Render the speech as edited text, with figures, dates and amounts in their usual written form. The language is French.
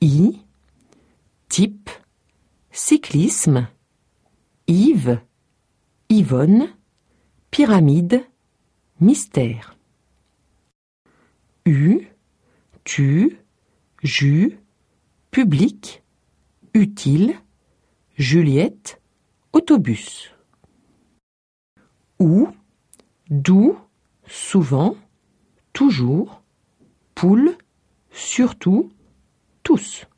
I, type, cyclisme, Yves, Yvonne, pyramide, mystère. U, tu, jus, public, utile, Juliette, autobus. Ou, d'où, souvent, toujours, poule, surtout, tous.